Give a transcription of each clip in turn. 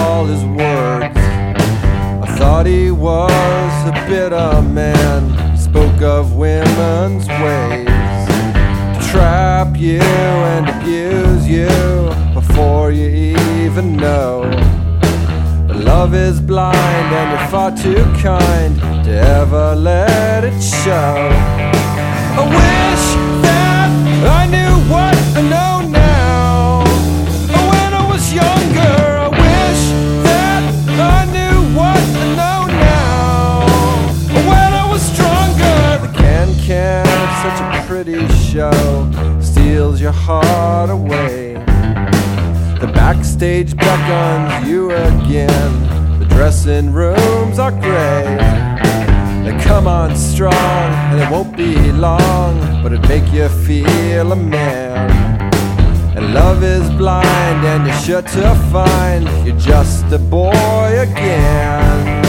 all his words. I thought he was a bitter man. He spoke of women's ways to trap you and abuse you before you even know. But love is blind and you're far too kind to ever let it show. I wish that I knew what I know now. When I was younger, I wish that I knew what I know now. When I was stronger, the can of such a pretty show steals your heart away. The backstage beckons you again. The dressing rooms are gray. They come on strong and it won't be long, but it'd make you feel a man. And love is blind and you're sure to find you're just a boy again.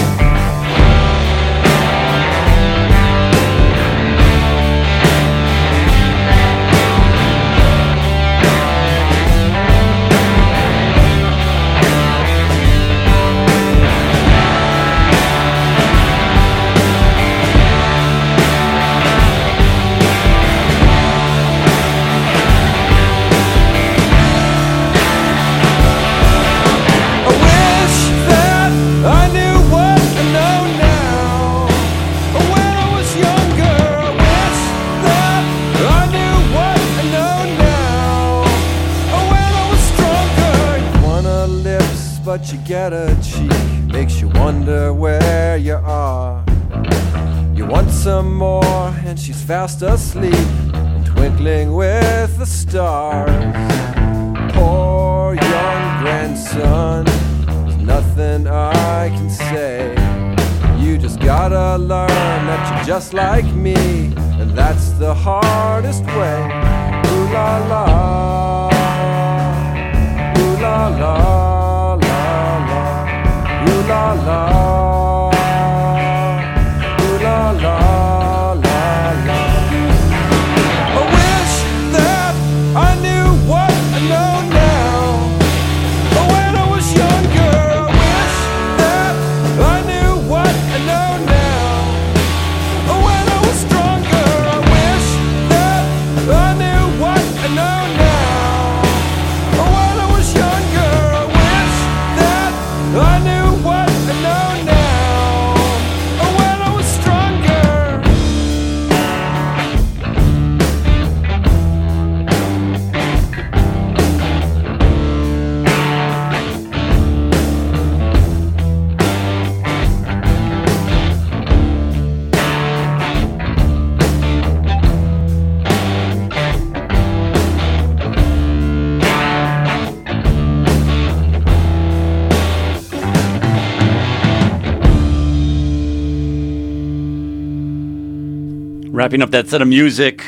But you get a cheek, makes you wonder where you are. You want some more, and she's fast asleep and twinkling with the stars. Poor young grandson, there's nothing I can say. You just gotta learn that you're just like me, and that's the hardest way. Ooh la la, ooh la la. Ooh la la, ooh la la, la la. I wish that I knew what I know now. When I was younger, I wish that I knew what I know now. When I was stronger, I wish that I knew what I know now. When I was younger, I wish that I knew what I know now. When I was stronger. Wrapping up that set of music,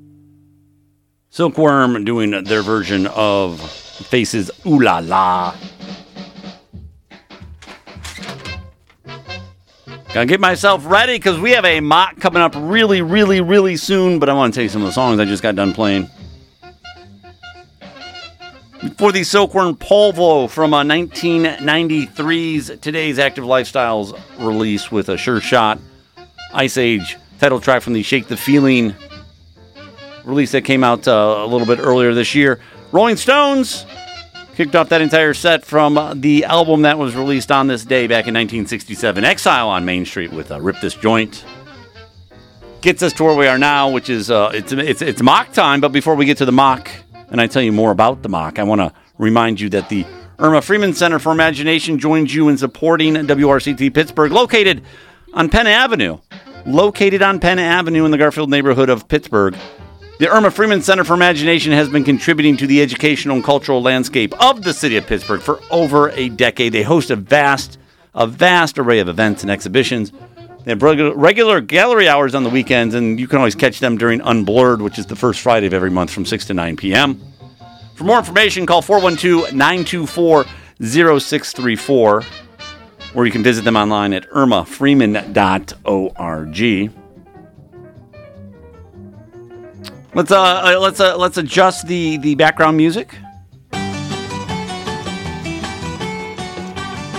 Silkworm doing their version of Faces Ooh La La. Gotta get myself ready because we have a mock coming up really soon, but I want to tell you some of the songs I just got done playing. For the Silkworm Polvo from 1993's Today's Active Lifestyles release with a Sure Shot, Ice Age title track from the Shake the Feeling release that came out a little bit earlier this year. Rolling Stones kicked off that entire set from the album that was released on this day back in 1967, Exile on Main Street with Rip This Joint. Gets us to where we are now, which is it's mock time. But before we get to the mock, and I tell you more about the mock, I want to remind you that the Irma Freeman Center for Imagination joins you in supporting WRCT Pittsburgh, located on Penn Avenue. Located on Penn Avenue in the Garfield neighborhood of Pittsburgh, the Irma Freeman Center for Imagination has been contributing to the educational and cultural landscape of the city of Pittsburgh for over a decade. They host a vast array of events and exhibitions. They have regular gallery hours on the weekends, and you can always catch them during Unblurred, which is the first Friday of every month from 6 to 9 p.m. For more information, call 412-924-0634. Or you can visit them online at irmafreeman.org. Let's adjust the background music.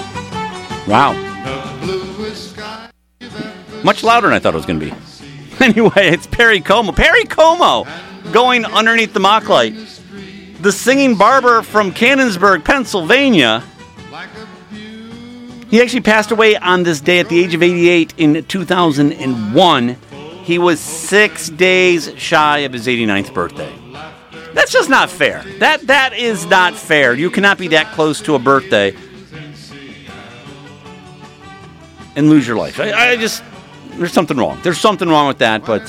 Wow. Much louder than I thought it was going to be. Anyway, it's Perry Como. Perry Como going underneath the mock light. The singing barber from Canonsburg, Pennsylvania. He actually passed away on this day at the age of 88 in 2001. He was 6 days shy of his 89th birthday. That's just not fair. That is not fair. You cannot be that close to a birthday and lose your life. I just, there's something wrong. There's something wrong with that, but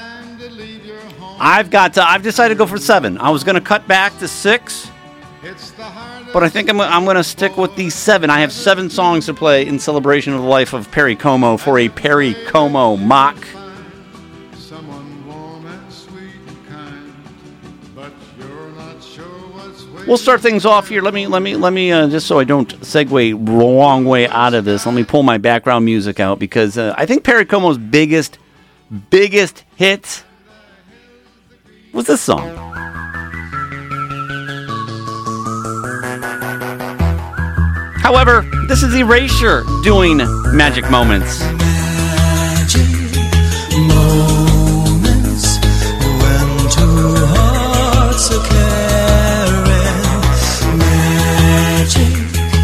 I've decided to go for 7. I was going to cut back to 6, but I think I'm going to stick with the 7. I have 7 songs to play in celebration of the life of Perry Como for a Perry Como mock. We'll start things off here. Let me just so I don't segue the wrong way out of this. Let me pull my background music out because I think Perry Como's biggest hit was this song. However, this is Erasure doing Magic Moments. Magic moments when two hearts are caring. Magic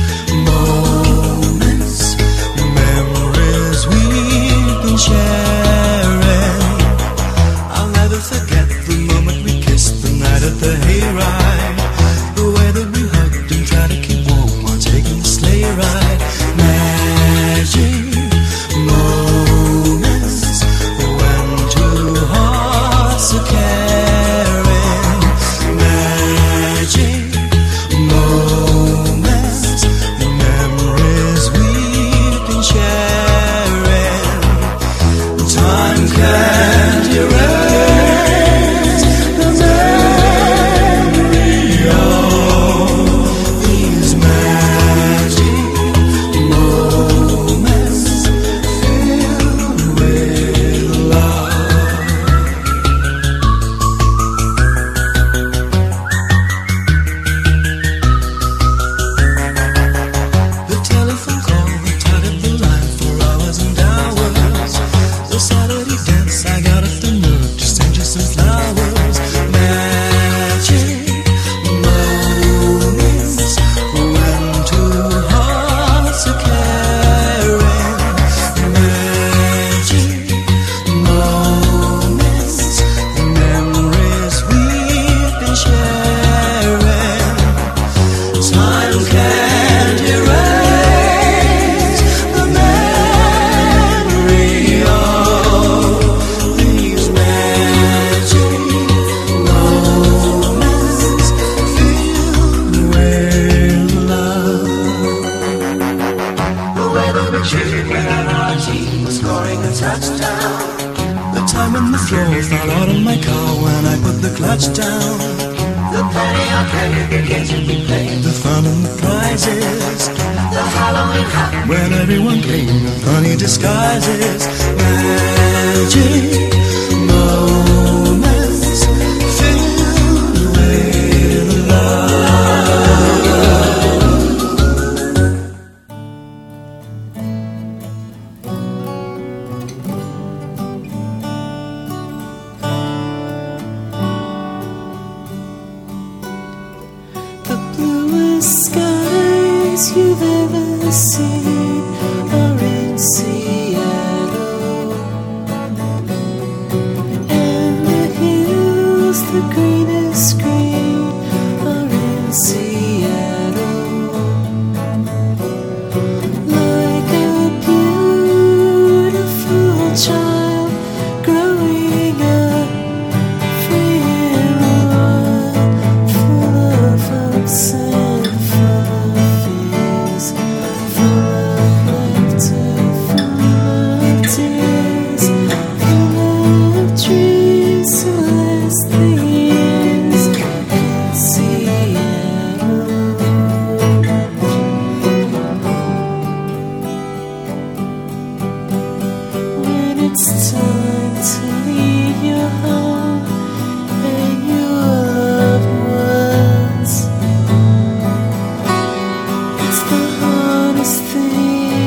moments, memories we've been sharing. I'll never forget the moment we kissed the night at the hayride. The way that we hugged and tried to keep warm while taking the sleigh ride. Magic moments when two hearts are caring. Magic moments, memories we've been sharing. Time can't erase the memory of these magic moments filled with love. The telephone call that tied up the line for hours and hours. The Saturday dance, I got up the nerve to send you some flowers. Magic moments when two hearts are caring. Magic moments, memories we've been sharing. Time can't erase the memory of these magic moments filled with love. The way that we cheered when our team was scoring a touchdown. The time when the floor fell out of my car when I put the clutch down. The penny arcade, the games that we played, the fun and the prizes, the Halloween hop when everyone came in funny disguises. Magic moments filled with love. The bluest skies you've ever seen are in Seattle, and the hills, the greenest green, are in Seattle. Like a beautiful child growing up, free and wild, full of hopes and full of fears, full of laughter, full of tears, full of dreams to last the years in Seattle. When it's time to leave your home and your loved ones, it's the hardest thing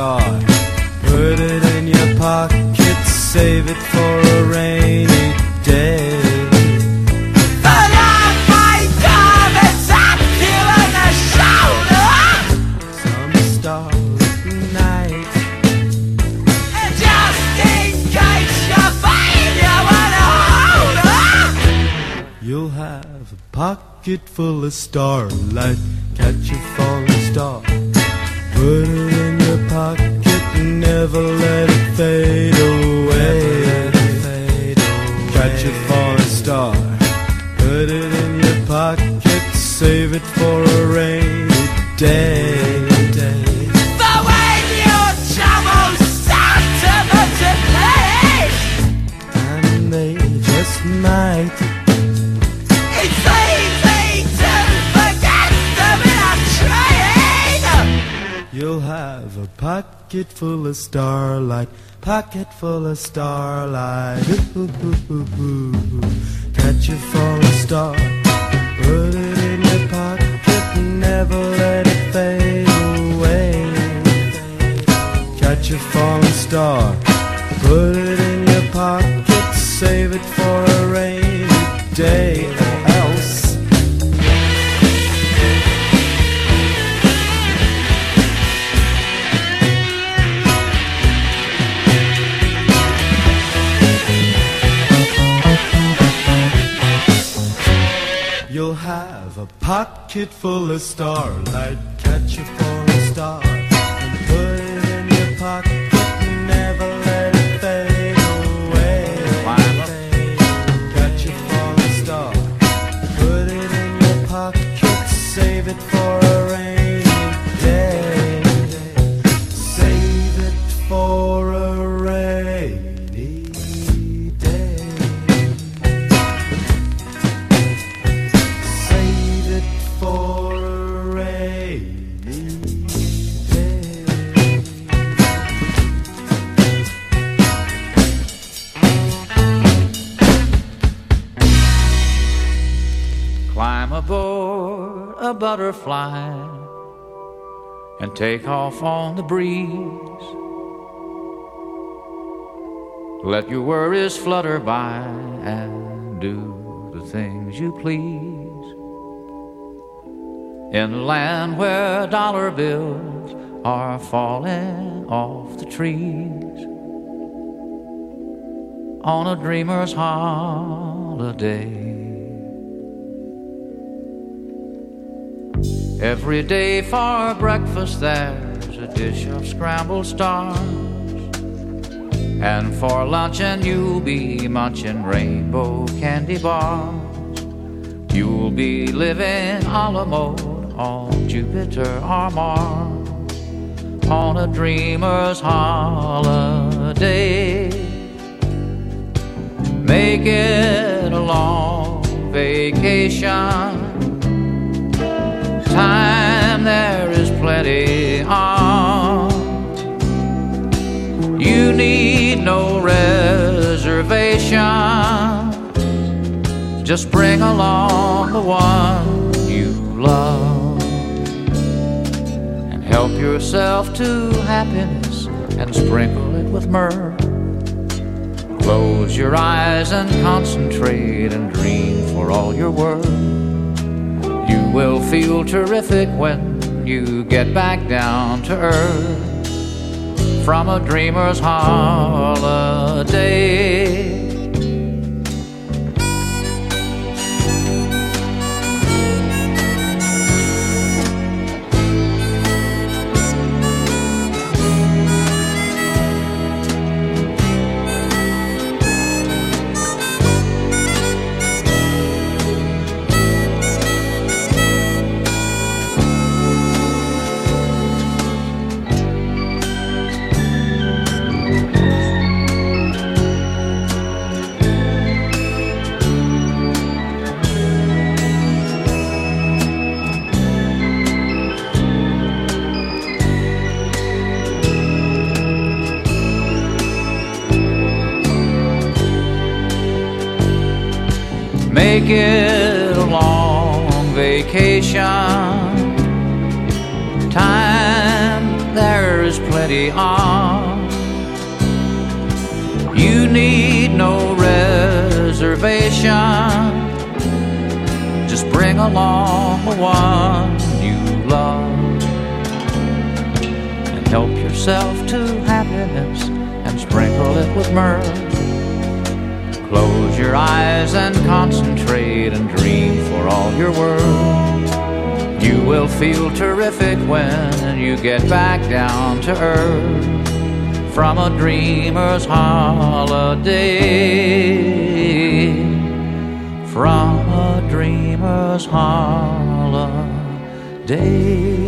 star. Put it in your pocket, save it for a rainy day. But on my job, it's up here on the shoulder. Some starry night. And just in case you find you wanna hold her, You'll have a pocket full of starlight. Catch a falling star. Put it in your pocket and never let it fade away. Catch a falling star. Put it in your pocket, save it for a rainy day. but when your troubles start to multiply, And they just might. it's easy to forget them in a train. You'll have a pocket full of starlight, pocket full of starlight. Ooh. Catch a falling star, put it in your pocket and never let it fade away. Catch a falling star, put it in your pocket, save it for a rainy day. Else you'll have a pocket full of starlight. Catch a falling star and put it in your pocket and never let it fade away. Catch a falling star, put it in your pocket, save it for a rainy day. Save it for a rainy day. Save it for a rainy day. Climb aboard a butterfly and take off on the breeze. Let your worries flutter by and do the things you please. In a land where dollar bills are falling off the trees, on a dreamer's holiday. Every day for breakfast there's a dish of scrambled stars, and for luncheon you'll be munching rainbow candy bars. You'll be living a la mode on Jupiter or Mars, on a dreamer's holiday. Make it a long vacation. Time there is plenty on. You need no reservation. Just bring along the one you love, and help yourself to happiness and sprinkle it with myrrh. Close your eyes and concentrate and dream for all you're worth. You will feel terrific when you get back down to earth from a dreamer's holiday. Make it a long vacation. Time there is plenty already on. You need no reservation. Just bring along the one you love and help yourself to happiness and sprinkle it with mirth. Close your eyes and concentrate and dream for all you're worth. You will feel terrific when you get back down to earth from a dreamer's holiday. From a dreamer's holiday.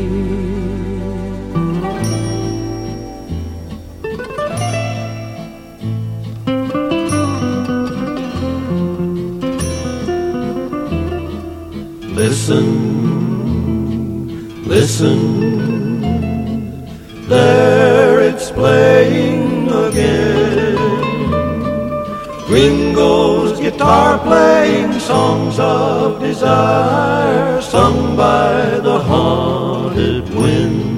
Listen, listen, there it's playing again. Gringo's guitar playing songs of desire, sung by the haunted wind.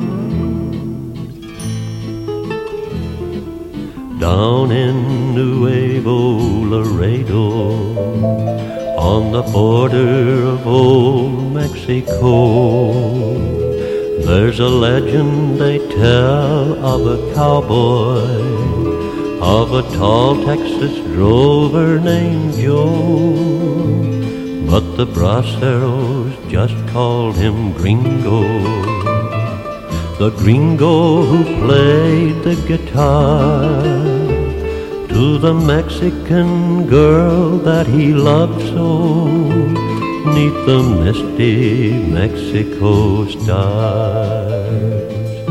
Down in Nuevo Laredo, on the border of old Mexico, there's a legend they tell of a cowboy, of a tall Texas drover named Joe. But the braceros just called him Gringo, the Gringo who played the guitar to the Mexican girl that he loved so, 'neath the misty Mexico stars.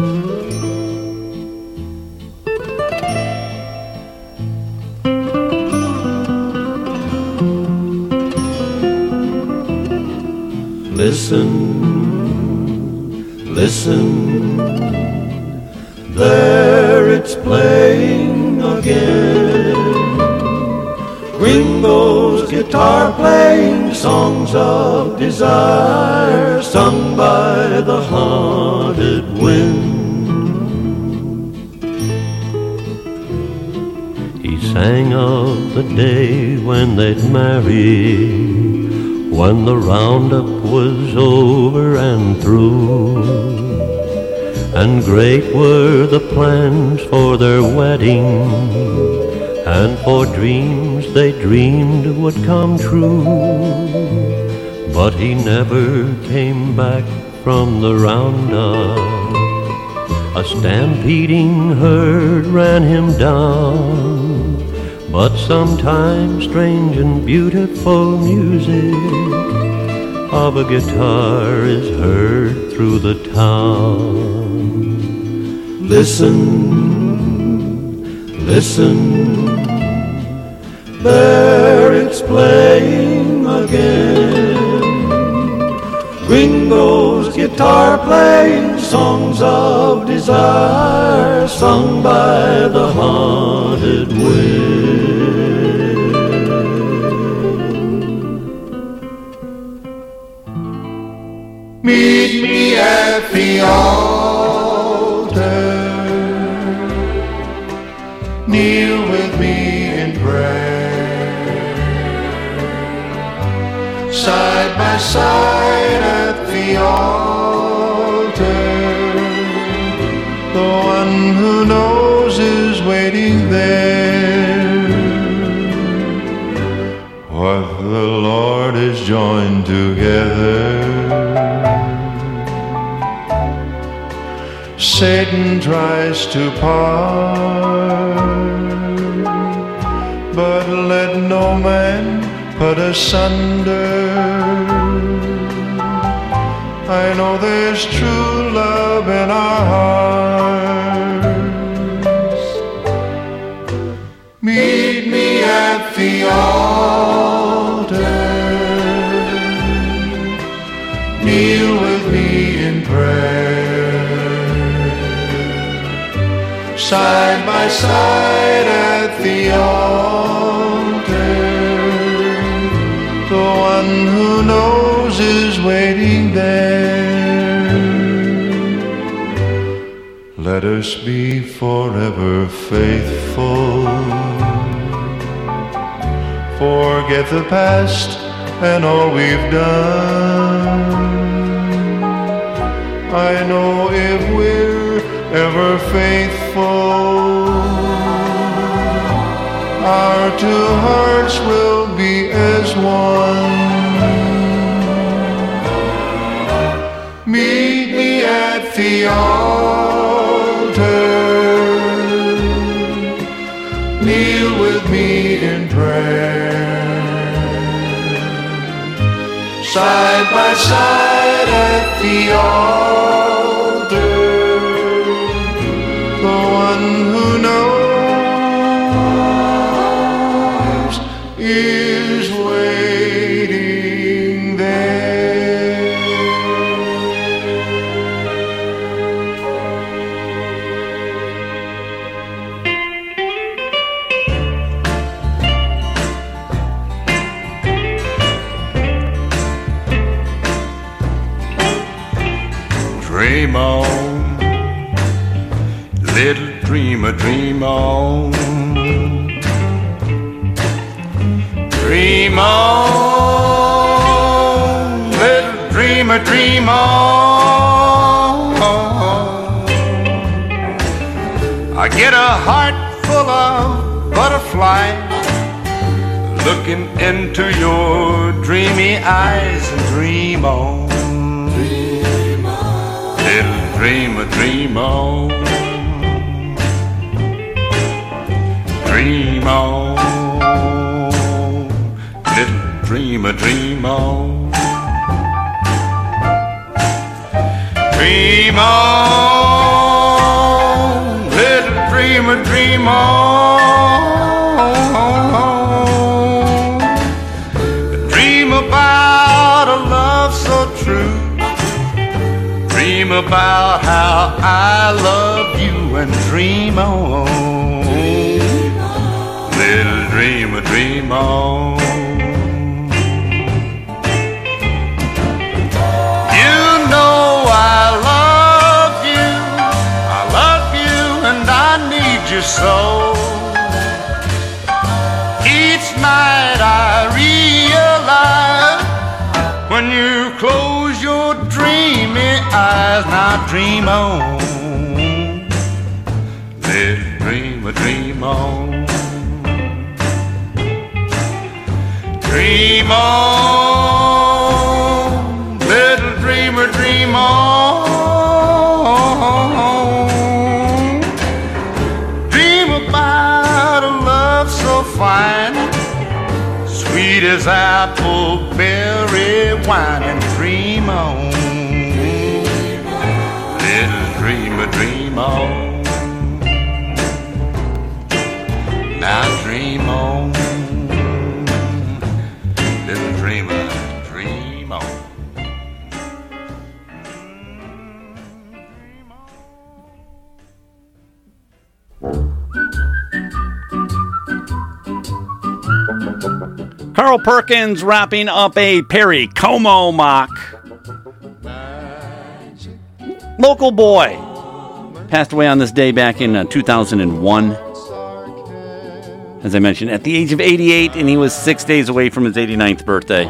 Listen, listen, there it's playing again. Gringo's guitar playing songs of desire, sung by the haunted wind. He sang of the day when they'd marry, when the roundup was over and through, and great were the plans for their wedding, and for dreams they dreamed would come true. But he never came back from the roundup. A stampeding herd ran him down. But sometimes strange and beautiful music of a guitar is heard through the town. Listen, listen, there it's playing again. Gringo's guitar playing songs of desire, sung by the haunted wind. Meet me at the altar, kneel with me in prayer, side by side at the altar. The one who knows is waiting there. What the Lord has joined together, Satan tries to part, but let no man put asunder. I know there's true love in our hearts. Meet me at the altar, kneel with me in prayer, side by side at the altar. The one who knows is waiting there. let us be forever faithful. Forget the past and all we've done. I know if we're ever faithful, our two hearts will be as one. Meet me at the altar, kneel with me in prayer, side by side at the altar. The one who knows is waiting there. Dream on, little dreamer, dream on. Dream on, little dreamer, dream on. I get a heart full of butterflies, looking into your dreamy eyes, and dream on. Little dreamer, dream on. Dream on. Little dreamer, dream on. Dream on. Little dreamer, dream on. Dream about a love so true. Dream about how I love you, and dream on. Little dreamer, dream on. You know I love you, and I need you so. Each night I realize when you close your dreamy eyes, now dream on. Little dreamer, dream on. Dream on. Little dreamer, dream on. Dream about a love so fine, sweet as apple berry wine, and dream on. Little dreamer, dream on. Now dream on. Little dreamer, dream on. Carl Perkins wrapping up a Perry Como mock. Local boy passed away on this day back in 2001. As I mentioned, at the age of 88, and he was 6 days away from his 89th birthday.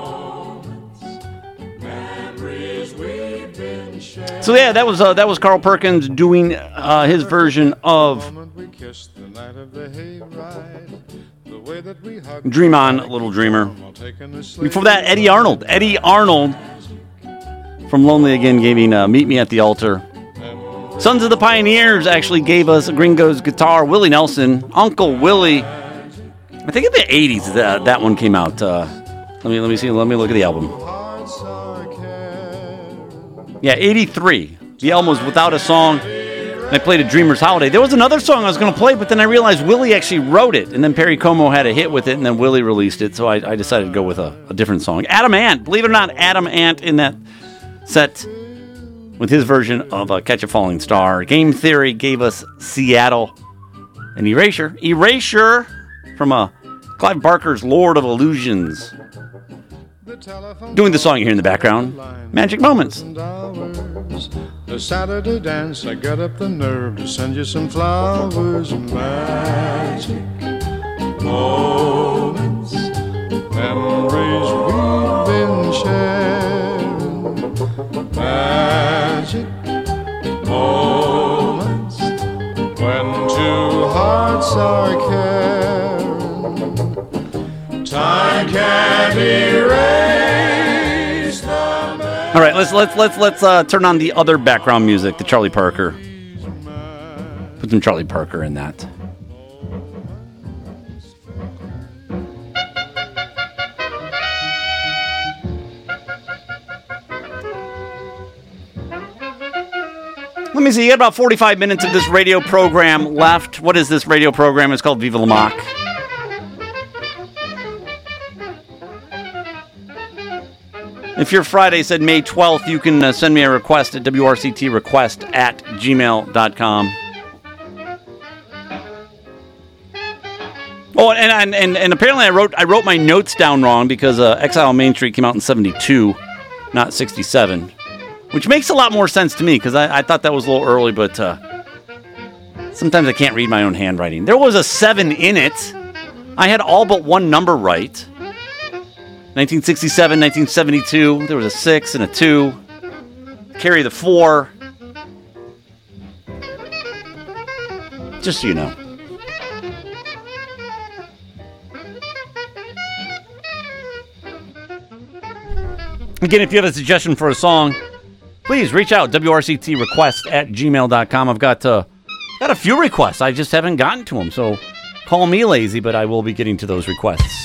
So yeah, that was Carl Perkins doing his version of Dream On, Little Dreamer. Before that, Eddie Arnold. Eddie Arnold from Lonely Again giving Meet Me at the Altar. Sons of the Pioneers actually gave us Gringo's Guitar. Willie Nelson, Uncle Willie. I think in the 80s that one came out. Let me see. Let me look at the album. Yeah, 83. The album was Without a Song. And I played A Dreamer's Holiday. There was another song I was going to play, but then I realized Willie actually wrote it. And then Perry Como had a hit with it, and then Willie released it. So I decided to go with a different song. Adam Ant. Believe it or not, Adam Ant in that set with his version of Catch a Falling Star. Game Theory gave us Seattle. And Erasure. Erasure from Clive Barker's Lord of Illusions. Doing the song you hear in the background, Magic Moments. The Saturday dance, I got up the nerve to send you some flowers. Magic moments, memories we've been sharing. Magic moments, when two hearts are caring. Time can't erase the memories. All right, let's turn on the other background music, the Charlie Parker. Put some Charlie Parker in that. Let me see, you got about 45 minutes of this radio program left. What is this radio program? It's called Viva La Mock. If your Friday said May 12th, you can send me a request at wrctrequest@gmail.com. Oh, and apparently I wrote my notes down wrong because Exile on Main Street came out in 72, not 67. Which makes a lot more sense to me, because I thought that was a little early, but sometimes I can't read my own handwriting. There was a 7 in it. I had all but one number right. 1967, 1972, there was a 6 and a 2. Carry the 4. Just so you know. Again, if you have a suggestion for a song, please reach out, wrctrequest@gmail.com. I've got a few requests. I just haven't gotten to them, so call me lazy, but I will be getting to those requests.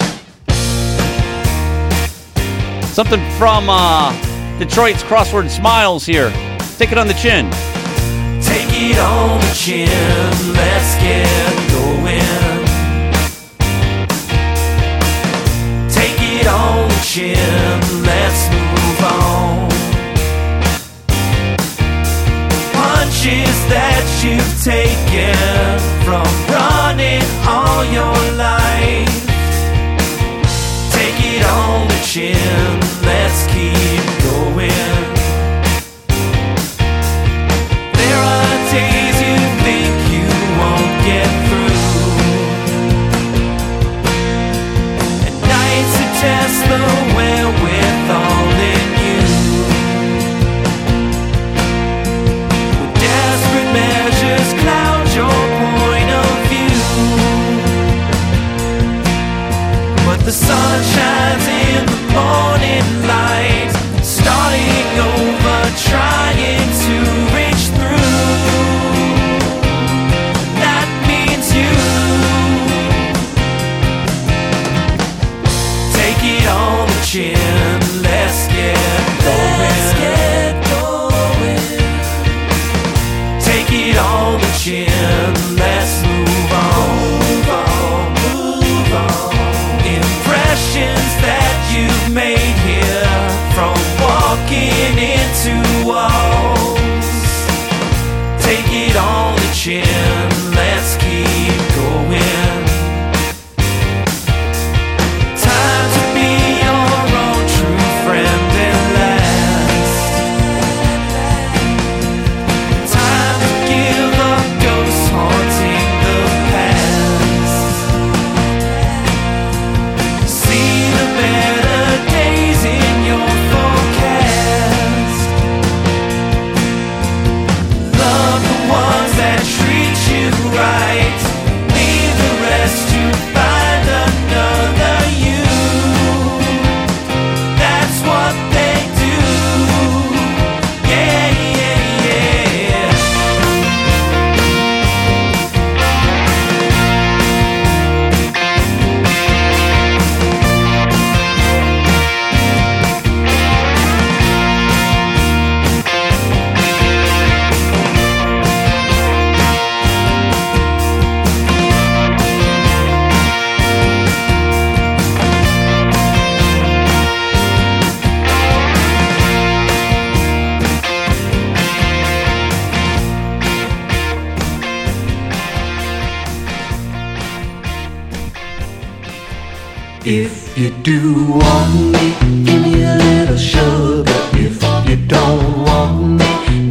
Something from Detroit's Crossword Smiles here. Take it on the chin. Take it on the chin, let's get going. Take it on the chin, let's move on. Punches that you've taken from running all your life. Take it on the chin, let's keep going. There are days you think you won't get through, and nights that test the wherewithal in you. When desperate measures cloud your point of view, but the sun shines in the morning light, starting over, trying to reach through. That means you. Take it on the chin, let's get going. Take it on the chin, let's move on. Move on. Impressions that you've made here from walking into walls. Take it on the chin, let's keep going. Time to be your own true friend and last. Time to give up ghosts haunting the past. See the better days in your forecast. Love the ones that treat you right. Leave the rest to find another you. That's what they do. Yeah, yeah, yeah. If you do want me, give me a little sugar. If you don't want me,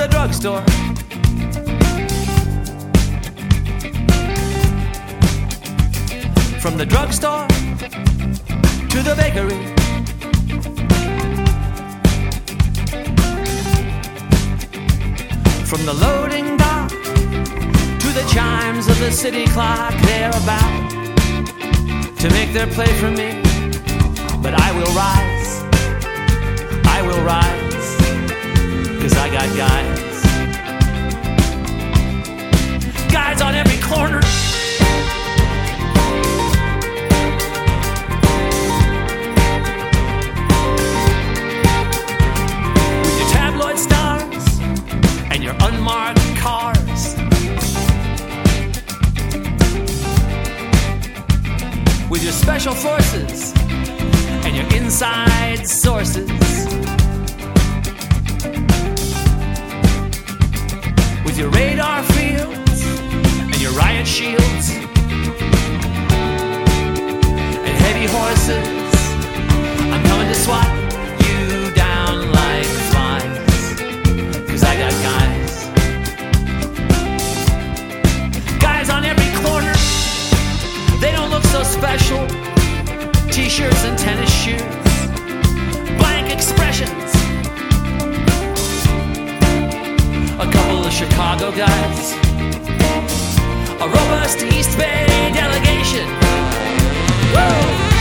the drugstore. From the drugstore to the bakery. From the loading dock to the chimes of the city clock, they're about to make their play for me. But I will rise, 'cause I got guys. Guys on every corner. With your tabloid stars and your unmarked cars. With your special forces and your inside sources. With your radar fields and your riot shields. And heavy horses, I'm coming to swat you down like flies. 'Cause I got guys. Guys on every corner. They don't look so special. T-shirts and tennis shoes. Blank expressions. A couple of Chicago guys. A robust East Bay delegation. Woo!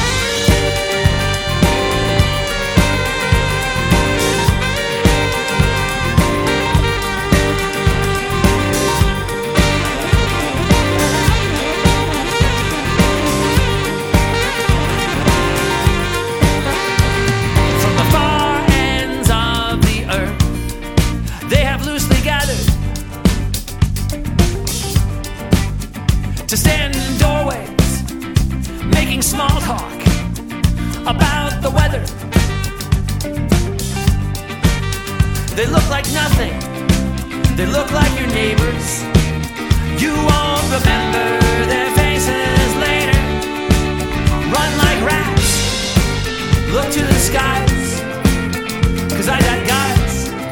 To stand in doorways, making small talk about the weather. They look like nothing. They look like your neighbors. You won't remember their faces later. Run like rats. Look to the skies. 'Cause I got guys.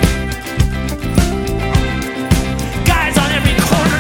Guys on every corner.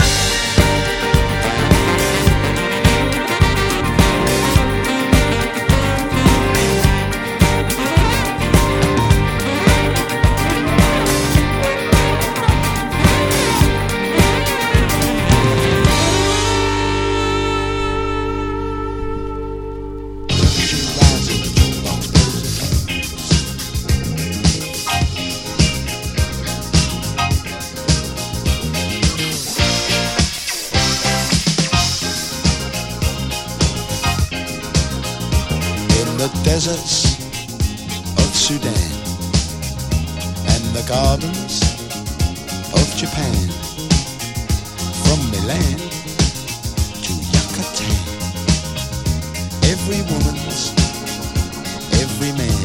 Deserts of Sudan and the gardens of Japan, from Milan to Yucatan, every woman's, every man.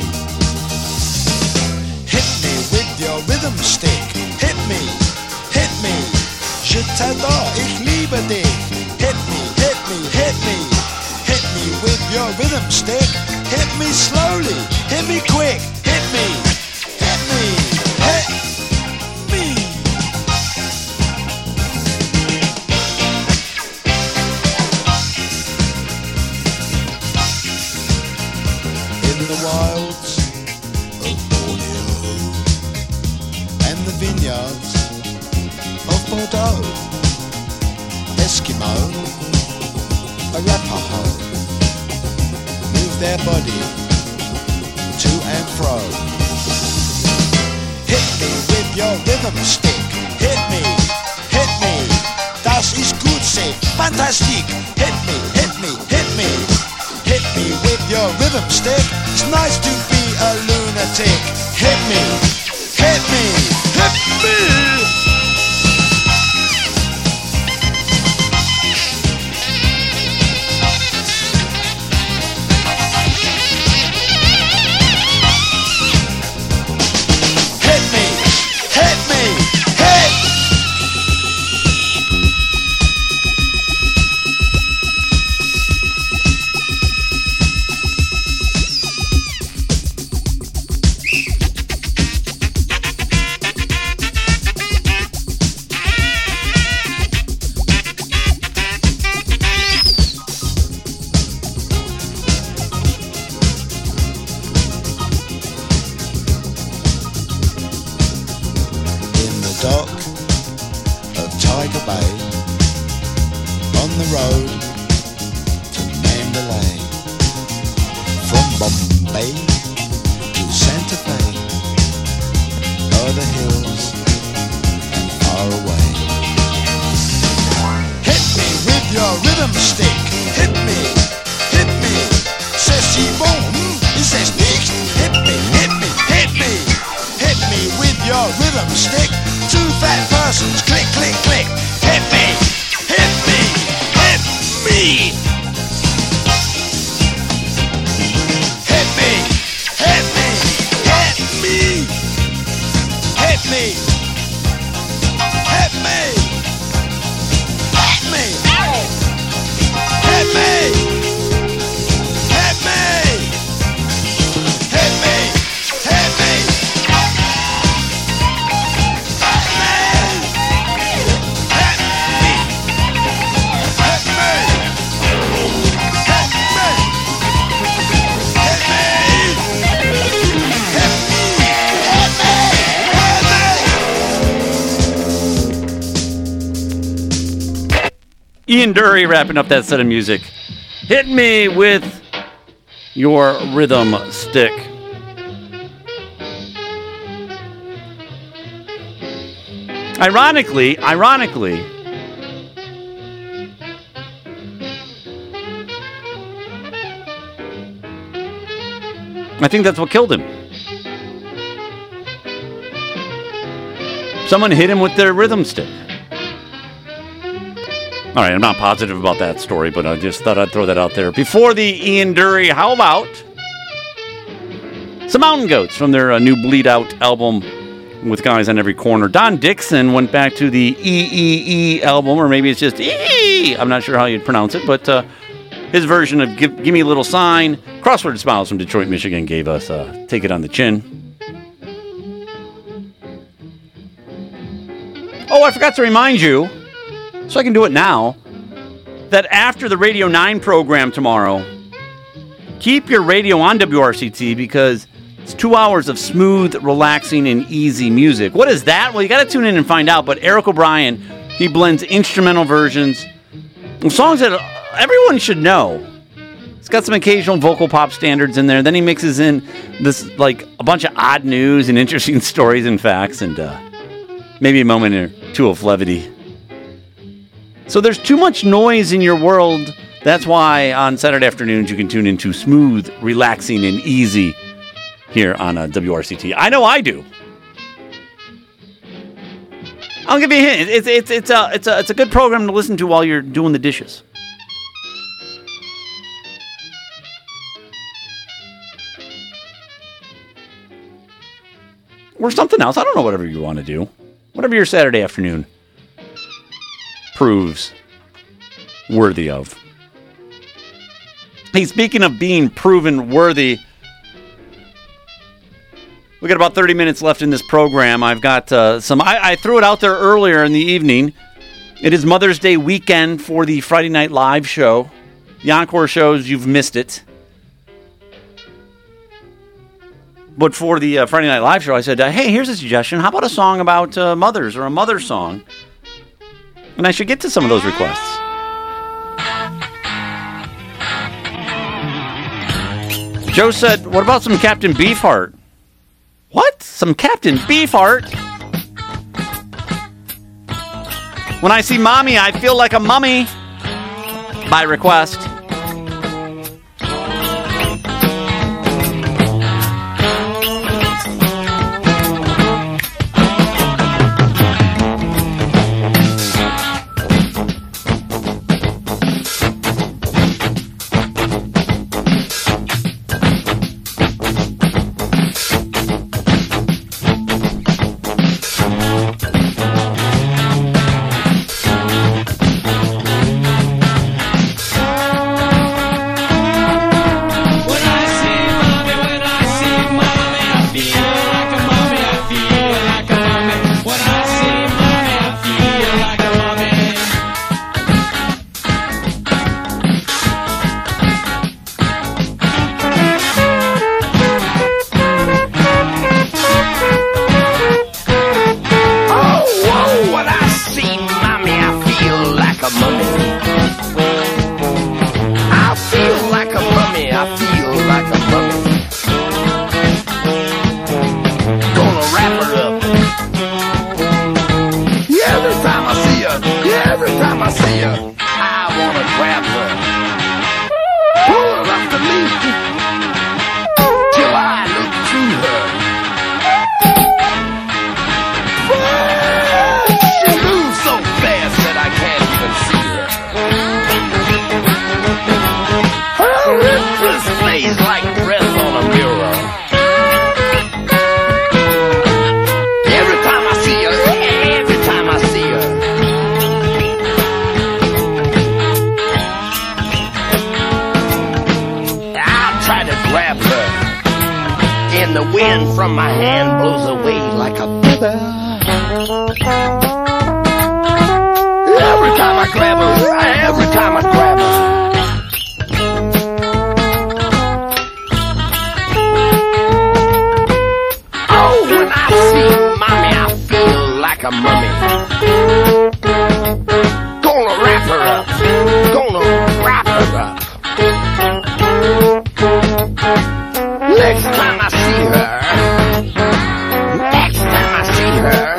Hit me with your rhythm stick, hit me, je t'adore, ich liebe dich. Hit me, hit me, hit me, hit me with your rhythm stick. Hit me slowly, hit me quick, hit me, hit me, hit me. In the wilds of Borneo and the vineyards of Bordeaux, Eskimo, Arapaho, their body to and fro. Hit me with your rhythm stick. Hit me, das ist gut, say, fantastic. Hit me, hit me, hit me, hit me with your rhythm stick. It's nice to be a lunatic. Hit me, hit me, hit me. dock of Tiger Bay, on the road to Mandalay, from Bombay to Santa Fe, o'er the hills and far away. Hit me with your rhythm stick, hit me, says T-Bone, he says nicht, hit me, hit me with your rhythm stick. Two fat persons, click, click, click. Hit me, hit me, hit me. Hit me, hit me, hit me. Hit me, hit me, hit me. Hit me. Ian Dury wrapping up that set of music. Hit me with your rhythm stick. Ironically, I think that's what killed him. Someone hit him with their rhythm stick. All right, I'm not positive about that story, but I just thought I'd throw that out there. Before the Ian Dury, how about some Mountain Goats from their new Bleed Out album with Guys on Every Corner. Don Dixon went back to the EEE album, or maybe it's just EEE. I'm not sure how you'd pronounce it, but his version of Give Me a Little Sign. Crossword Smiles from Detroit, Michigan gave us Take It on the Chin. Oh, I forgot to remind you, so I can do it now, that after the Radio 9 program tomorrow, keep your radio on WRCT because it's 2 hours of smooth, relaxing, and easy music. What is that? Well, you got to tune in and find out, but Eric O'Brien, he blends instrumental versions of songs that everyone should know. It's got some occasional vocal pop standards in there. Then he mixes in this, like, a bunch of odd news and interesting stories and facts and maybe a moment or two of levity. So there's too much noise in your world. That's why on Saturday afternoons you can tune into smooth, relaxing, and easy here on WRCT. I know I do. I'll give you a hint. It's a good program to listen to while you're doing the dishes. Or something else. I don't know, whatever you want to do. Whatever your Saturday afternoon proves worthy of. Hey, speaking of being proven worthy, we got about 30 minutes left in this program. I've got I threw it out there earlier in the evening. It is Mother's Day weekend for the Friday Night Live show. The encore shows, you've missed it. But for the Friday Night Live show, I said, hey, here's a suggestion. How about a song about mothers or a mother song? And I should get to some of those requests. Joe said, what about some Captain Beefheart? What? Some Captain Beefheart? When I see Mommy, I feel like a mummy. By request. together. Every time I grab her, every time I grab her. Oh, when I see mommy, I feel like a mummy. Gonna wrap her up, gonna wrap her up. Next time I see her, next time I see her,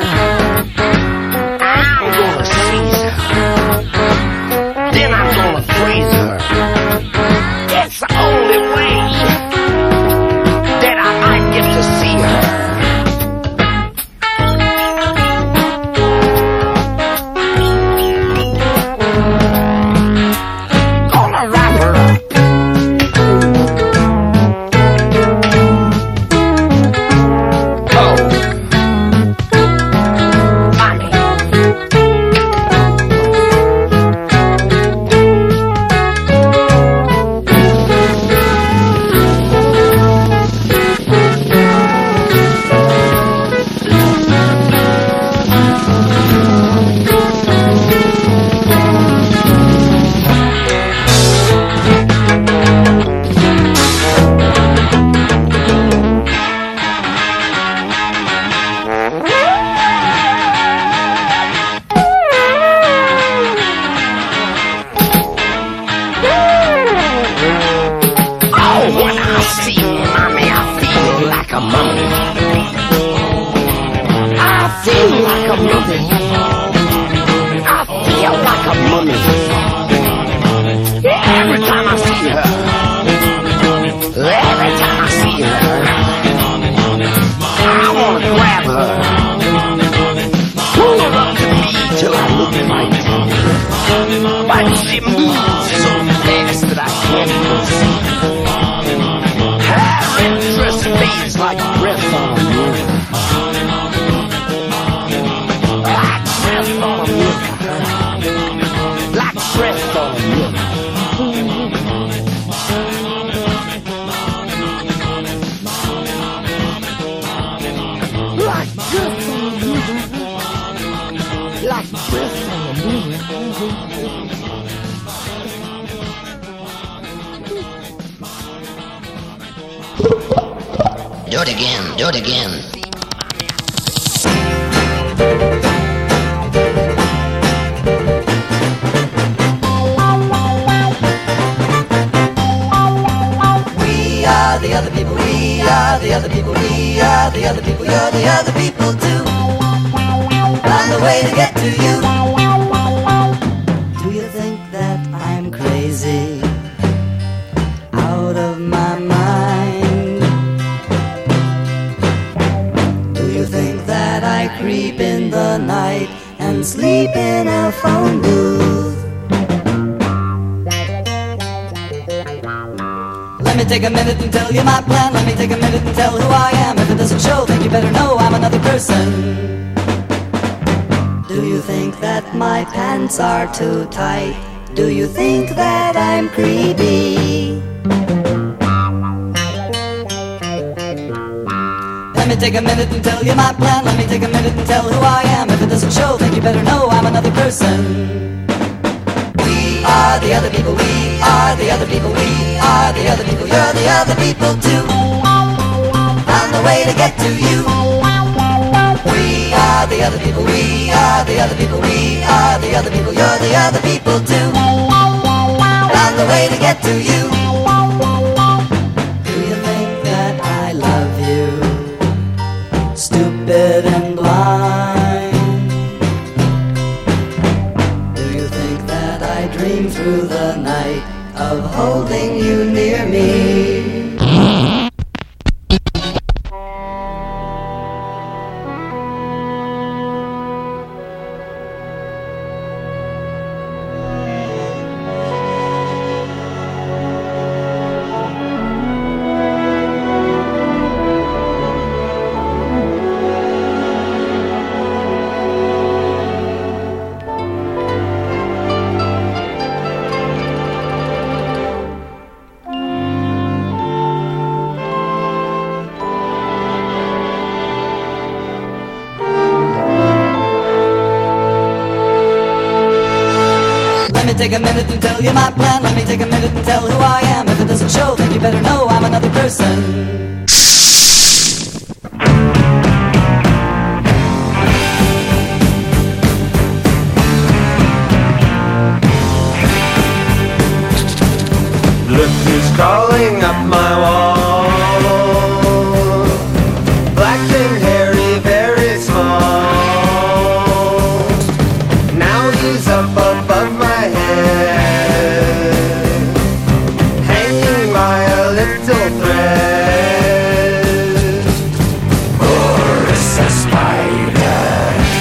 I'm gonna seize her. Then I'm gonna freeze her. It's the only way that I might get to see her. Gonna wrap her up. Do it again, do it again. We are the other people, we are the other people, we are the other people, you're the other people too. Find a way to get to you. Do you think that I'm crazy? Out of my mind? Do you think that I creep in the night and sleep in a phone booth? Let me take a minute and tell you my plan. Let me take a minute and tell who I am. If it doesn't show, then you better know I'm another person. Do you think that my pants are too tight? Do you think that I'm creepy? Let me take a minute and tell you my plan. Let me take a minute and tell who I am. If it doesn't show, then you better know I'm another person. We are the other people, we are the other people, we are the other people, you're the other people too. Found a way to get to you. We are the other people, we are the other people, we are the other people, you're the other people too. Found a way to get to you. Do you think that I love you? Stupid and blind. Do you think that I dream through the night of holding you near me? take a minute and tell you my plan. Let me take a minute and tell who I am. If it doesn't show, then you better know I'm another person. Look who's crawling up my wall. Black and hairy, very small. Now he's up above my head, hanging by a little thread. Boris the spider.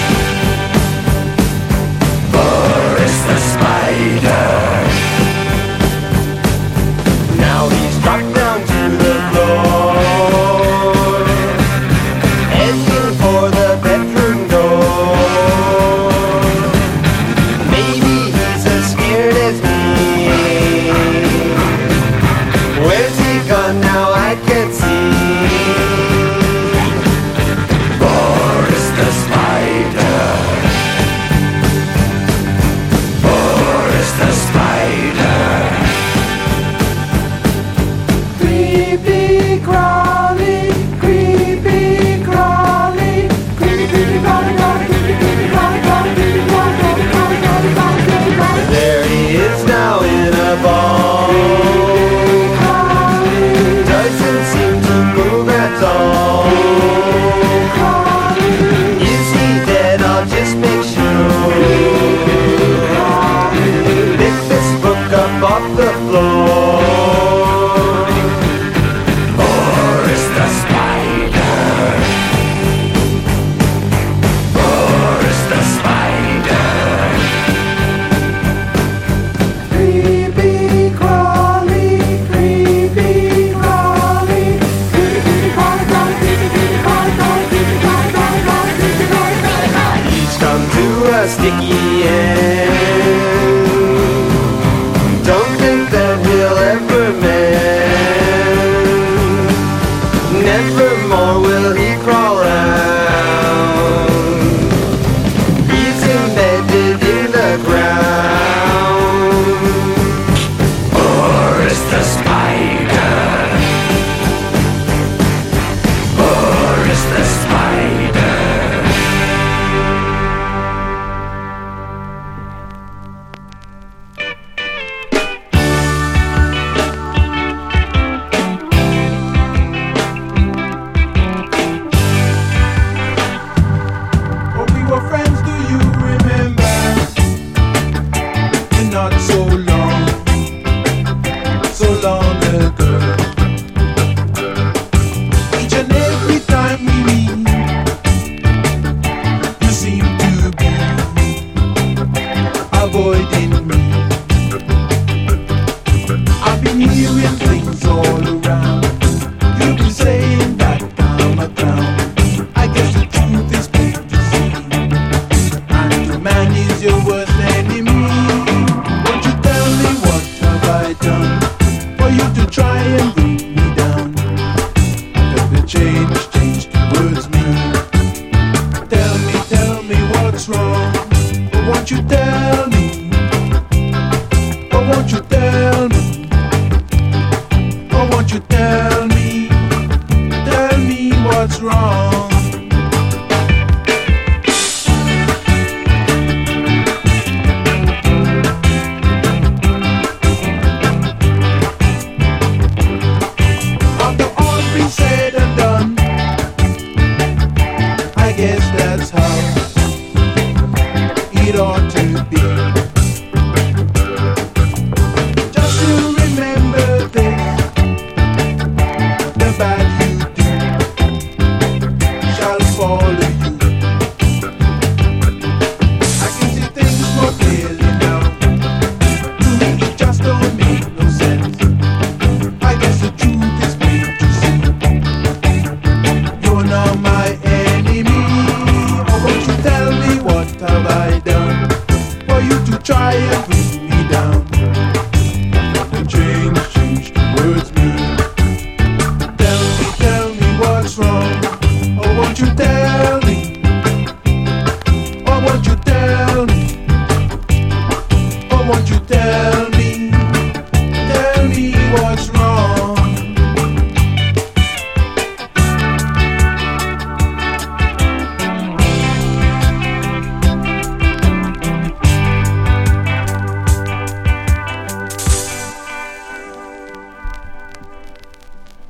Boris the spider. Now he's dropped down to the floor, edging for the bedroom door. Maybe he's as scared as me. Where's he gone now? I can't see. Boris the spider. Boris the spider. Creepy crawly, creepy crawly, creepy crawly, creepy crawly, creepy crawly. There he is now in a ball. Doesn't seem to move at all. Is he dead? I'll just make sure. Pick this book up off the floor. Boris the spider. Boris the spider. Creepy crawly, creepy crawly, creepy crawly, creepy crawly, creepy crawly, creepy crawly. He's come to a sticky end. Don't think that he'll ever mend. Nevermore will he crawl round. He's embedded in the ground. Boris the spider. Boris the spider. When we were friends, do you remember? Not so long ago. Each and every time we meet, you seem to be avoiding me. I've been hearing things all around. You've been saying that I'm a clown. I guess the truth is plain to see, and the man is your worst enemy. Won't you tell me what have I done for you to try and bring me down? Have you changed towards me? Tell me what's wrong. Or won't you tell me? Or won't you tell me? Or won't you tell me? Tell me what's wrong. After all been said and done, I guess that's how it ought to be.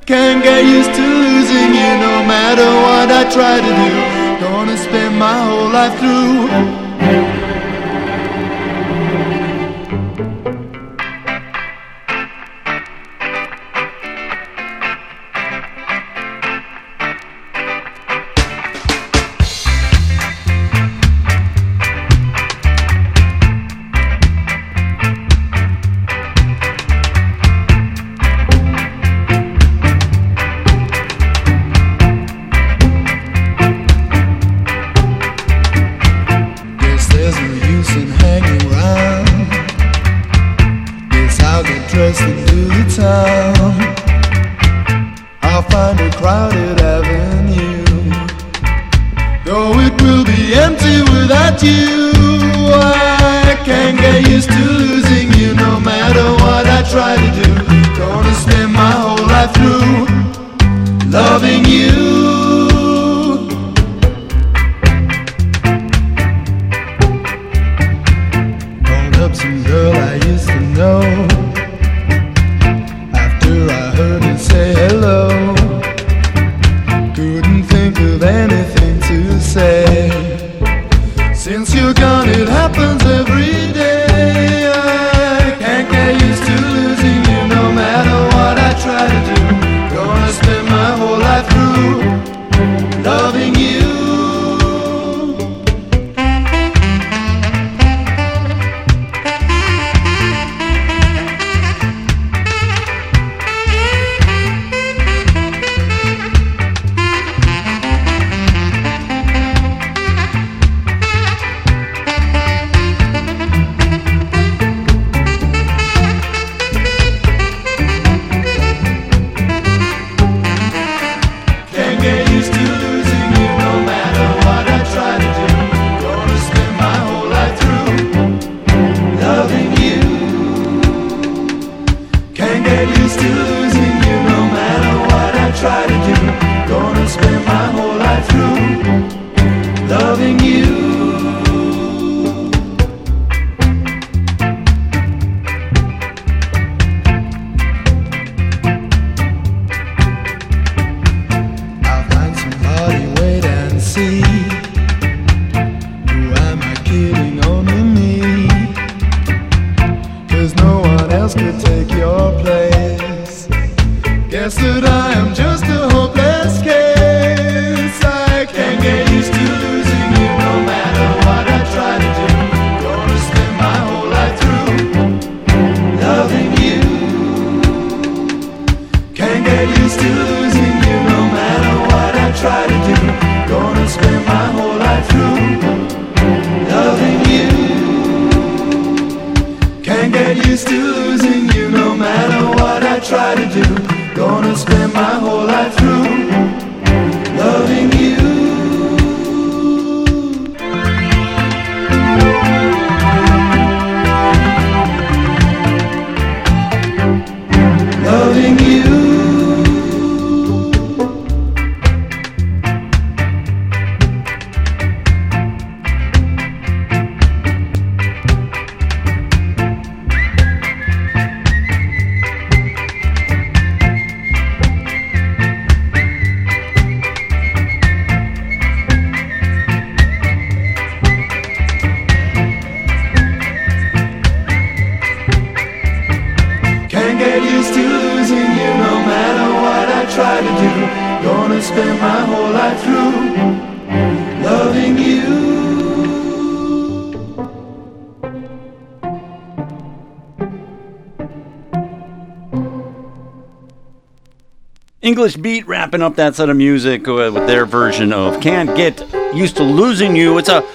can't get used to losing you no matter what I try to do. Gonna spend my whole life through. English Beat wrapping up that set of music with their version of Can't Get Used to Losing You. It's a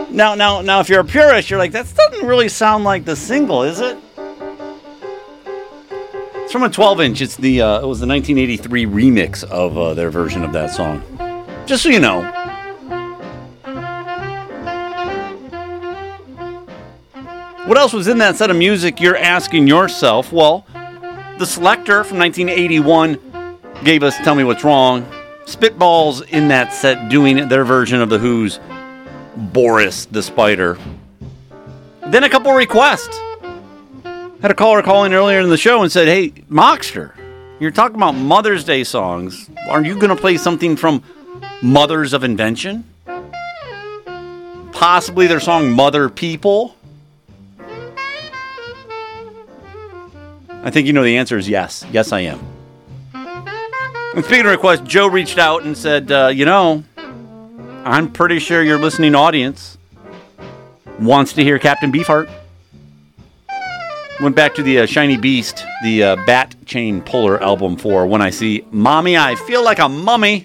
now if you're a purist, you're like, that doesn't really sound like the single, is it? It's from a 12-inch. It's the it was the 1983 remix of their version of that song. Just so you know. What else was in that set of music, you're asking yourself? Well, The Selecter from 1981 gave us Tell Me What's Wrong. Spitballs in that set doing their version of The Who's Boris the Spider. Then a couple requests. Had a caller call in earlier in the show and said, hey, Mockster, You're talking about Mother's Day songs. Are you going to play something from Mothers of Invention? Possibly their song Mother People? I think you know the answer is yes. Yes, I am. And speaking of requests, Joe reached out and said, I'm pretty sure your listening audience wants to hear Captain Beefheart. Went back to the Shiny Beast, the Bat Chain Puller album for When I See Mommy, I Feel Like a Mummy.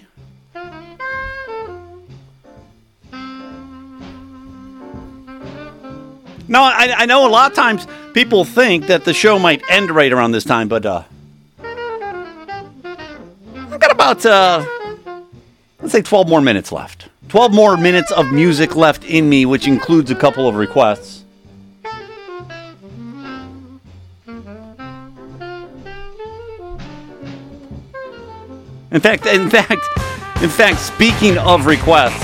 No, I know a lot of times people think that the show might end right around this time, but I've got about, let's say 12 more minutes left. 12 more minutes of music left in me, which includes a couple of requests. In fact, speaking of requests,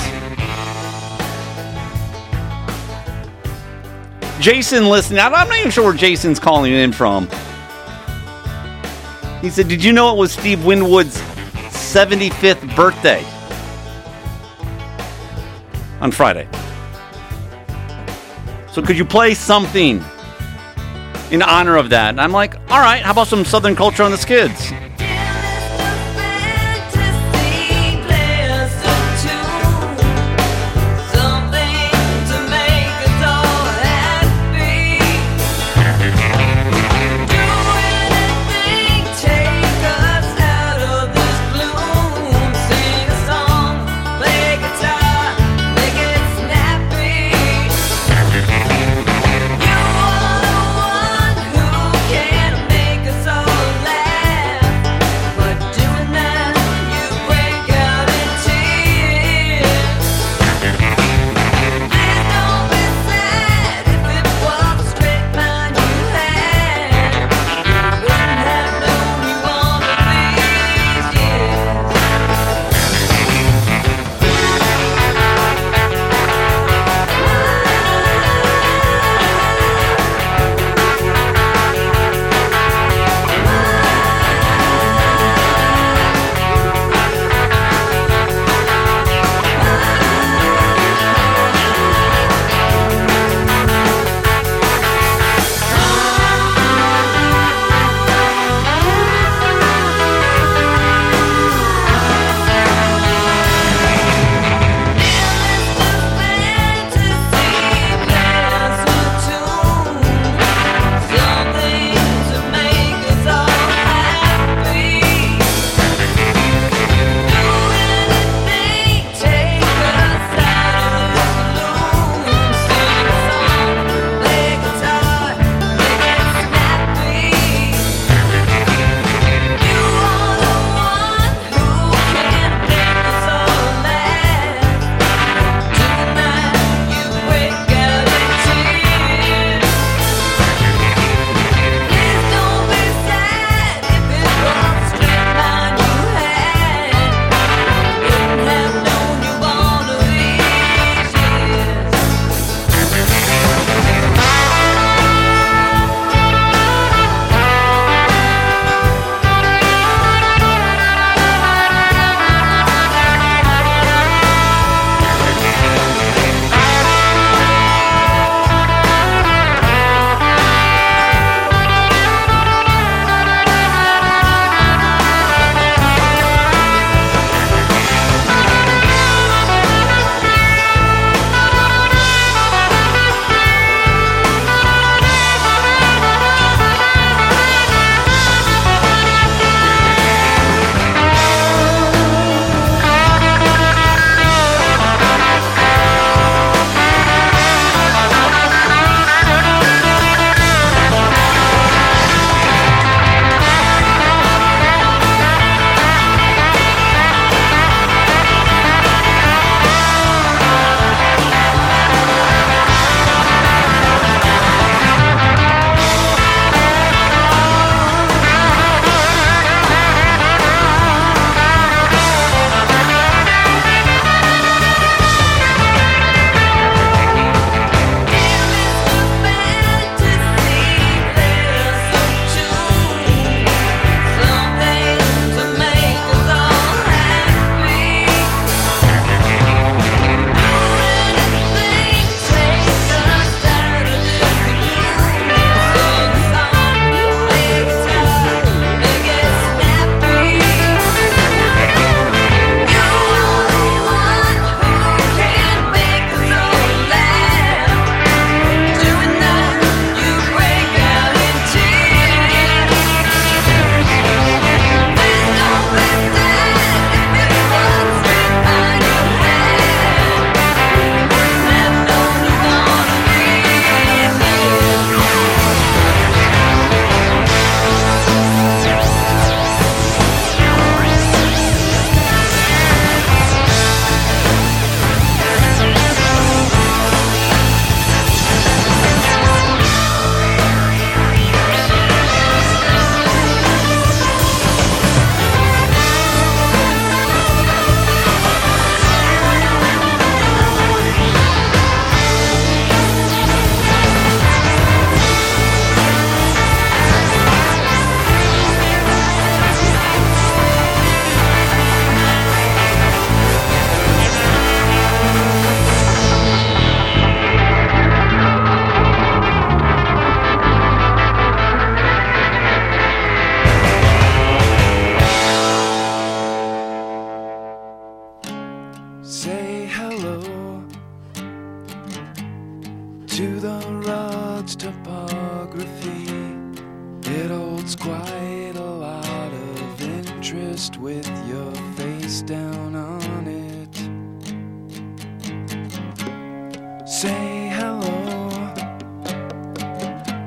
Jason listening. I'm not even sure where Jason's calling in from. He said, did you know it was Steve Winwood's 75th birthday on Friday? So could you play something in honor of that? And I'm like, all right, how about some Southern Culture on the Skids? to the rug's topography. It holds quite a lot of interest with your face down on it. Say